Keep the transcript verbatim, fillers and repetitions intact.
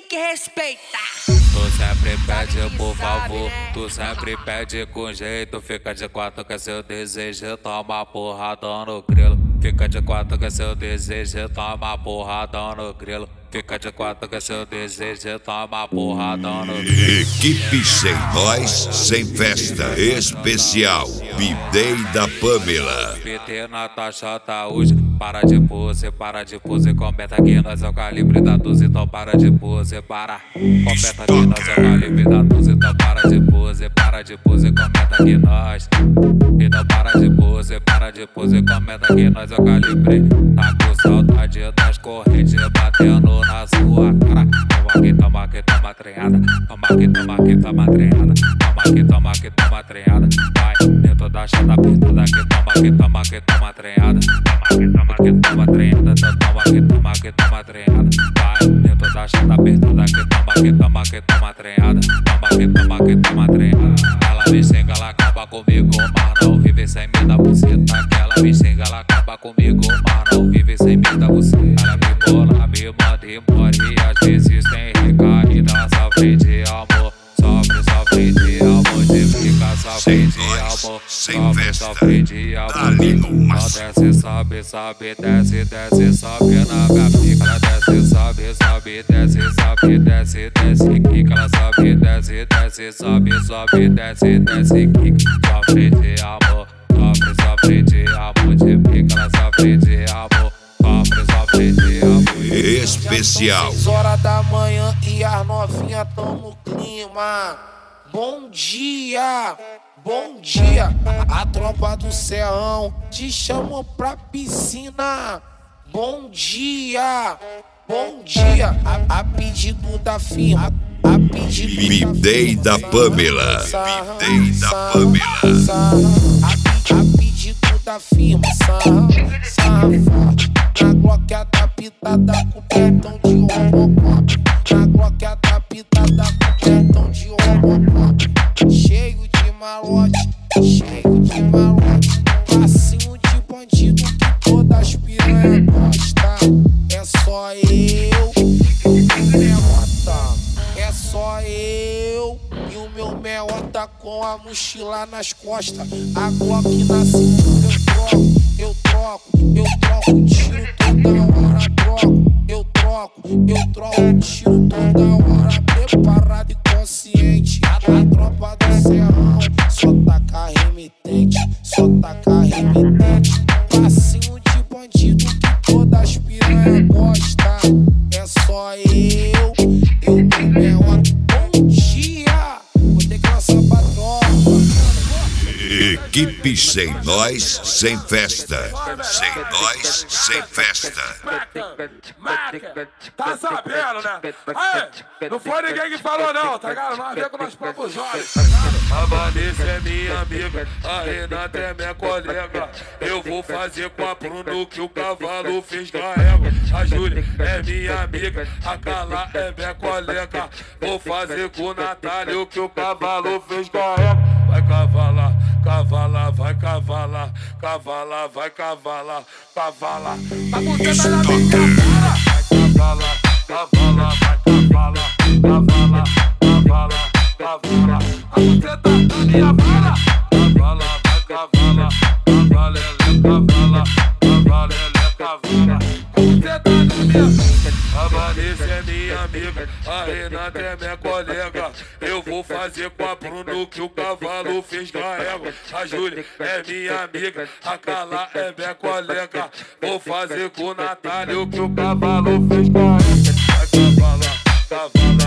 que respeitar. Tu sempre pede por favor, tu sempre pede com jeito. Fica de quatro que é seu desejo, toma porrada no grilo. Fica de quatro que é seu desejo, toma porrada no grilo. Fica de quatro que é seu desejo, toma porrada no grilo. Equipe Sem Nós, Sem Festa Especial B-Day da Pamela. P T Natasha tá hoje. Para de pose, para de pose. Comenta que nós é o calibre da doze, então para de pose, para. Comenta que nós é o calibre da doze, então para de pose, para de pose. Comenta que nós. Então para de pose, para de pose. Comenta que nós é o calibre. Tá com saudade das correntes batendo na sua cara. Toma que toma que toma treinada. Toma que toma que toma treinada. Toma que toma que toma treinada. Vai dentro da chata apertada que toma que toma que toma treinada. Toma que toma que toma treinada. Toma que toma que toma treinada. Vai dentro da chata apertada que toma que toma que toma treinada. Toma que toma que toma treinada. Ela me xinga, ela acaba comigo, mas não vive sem me dar buceta. Ela me xinga, ela acaba comigo, mas não vive sem me dar buceta. Ela me bola, me manda embora e às vezes tem recaída. Sofre de amor, sofre, sofre de amor, de fica sofre de amor, sofre, sofre de amor. Não desce, sobe, sobe, desce, desce, sobe na minha pica. Ela desce, sobe, sobe, desce, sobe, desce, desce, quica. Ela sobe, desce, desce, sobe, sobe, desce, desce, quica. Sofre de amor, sofre, sofre de amor, de fica. Ela sofre de amor, sofre, sofre de amor. Especial. seis horas da manhã e as novinhas tão no clima. Bom dia, bom dia. A tropa do Serrão te chamou pra piscina. Bom dia, bom dia. A, a pedido da firma, a pedido B-Day da Pamela. B-Day da Pamela. A, a pedido da firma, sarra, sarra forte. Na Glock a tapitada com petão de Robocop. Na Glock a tapitada com petão de Robocop. Cheio de malote, cheio de malote. Passinho de bandido que todas as piranhas gostam. É só eu e o Meota. É só eu e o meu Meota com a mochila nas costas. A Glock na cintura eu troco, eu troco, eu troco tiro toda hora, troco, eu troco, eu troco tiro toda hora, preparado e consciente. A, a tropa do Serrão só taca remitente, só taca remitente. Passinho de bandido que todas as piranhas gostam. É só eu, eu no meu bom dia. Vou ter que lançar pra tropa. Equipe Sem Nós, Sem Festa. Sem Nós, Sem Festa. Tá sabendo, né? Aí, não foi ninguém que falou não, tá ligado? Nós vemos com nós próprios olhos, tá ligado? A Vanessa é minha amiga, a Renata é minha colega. Eu vou fazer com a Bruno que o cavalo fez da égua. A Júlia é minha amiga, a Carla é minha colega. Vou fazer com o Natália o que o cavalo fez da égua. Vai cavalar, cavalar, vai cavalar, cavalar, vai cavalar, cavalar. Tá botando na minha cara. Cavalar, cavalar, vai cavalar, cavalar, cavalar, cavalar. A buceta da minha vara. Cavalar, vai cavalar, cavalar, cavalar, cavalar, cavalar. A buceta da minha. A Vanessa é minha amiga, a Renata é minha colega. Eu vou fazer com a Bruno que o cavalo fez da égua. A Júlia é minha amiga, a Carla é minha colega. Vou fazer com o Natália o que o cavalo fez da égua. Vai cavalar, cavalar.